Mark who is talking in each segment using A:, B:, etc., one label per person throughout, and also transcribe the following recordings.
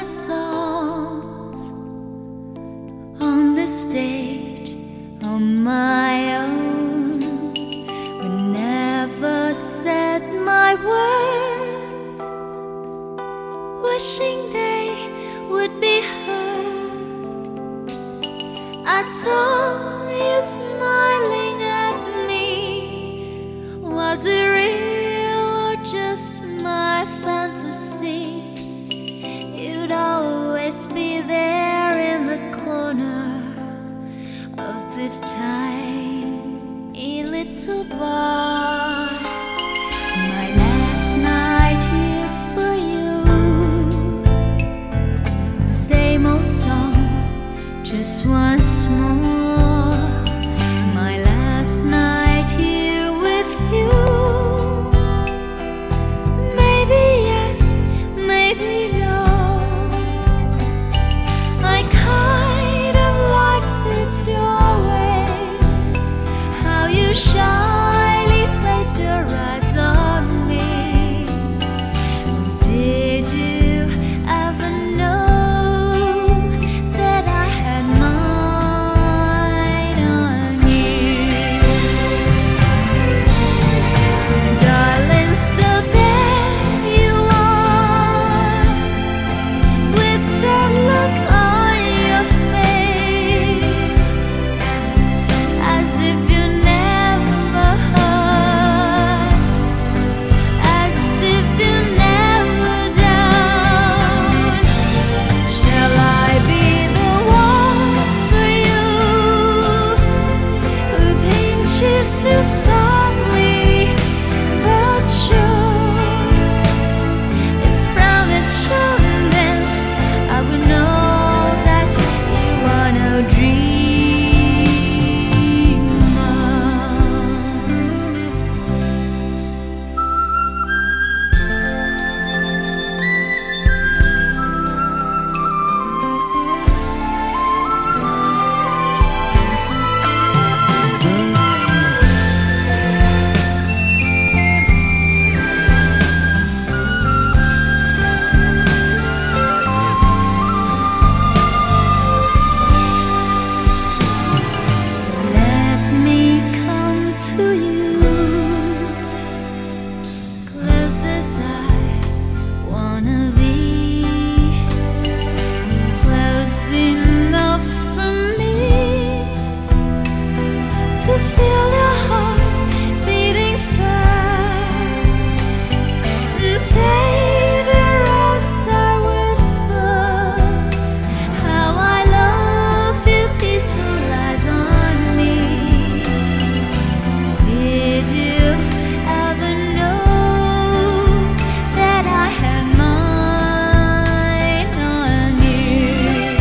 A: songs on the stage on my own. We never said my words, wishing they would be heard. I saw you smiling at me. Was it real or just my fantasy? You'd always be there in the corner of this tiny little bar. My last night here for you. Same old songs, just once more. My last night here with you. Maybe yes, maybe no. I kind of liked it your way, how you shyly placed your eyes on me. Did you ever know that I had mine on you? Darling, so there you are, with that look on your face, as if you never hurt, as if you never down. Shall I be the one for you, who pinches you softly but sure? If frown is shown, then I would know that you are no dreamer. So let me come to you, close as I wanna be, close enough for me to feel your heart beating fast, and savor as I whisper how I love you. Peaceful lies on me. Did you ever know that I had mine on you?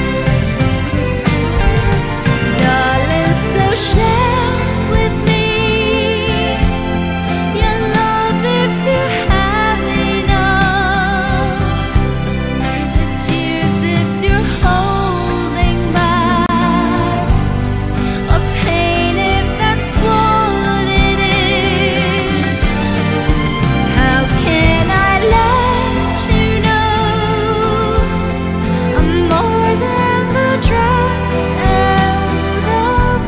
A: Darling, so share with me your love if you have enough, the tears if you're holding back, or pain if that's what it is. How can I let you know I'm more than the dress and the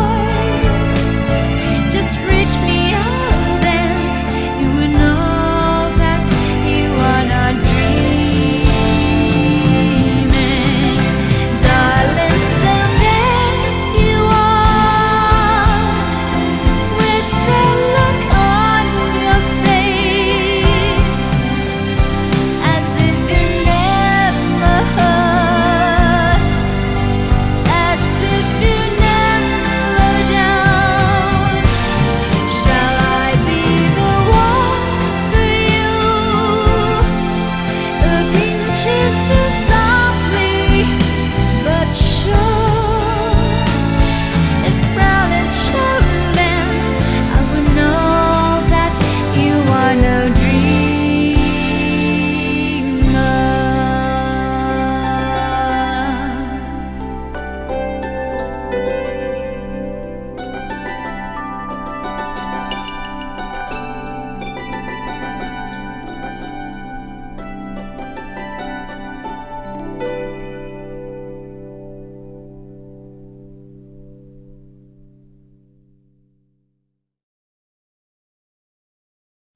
A: voice? Just reach me out and you would know that you are not dreaming. Darling, so there you are, with that look on your face, as if you never hurt, as if you never down. Shall I be the one for you, who pinches you softly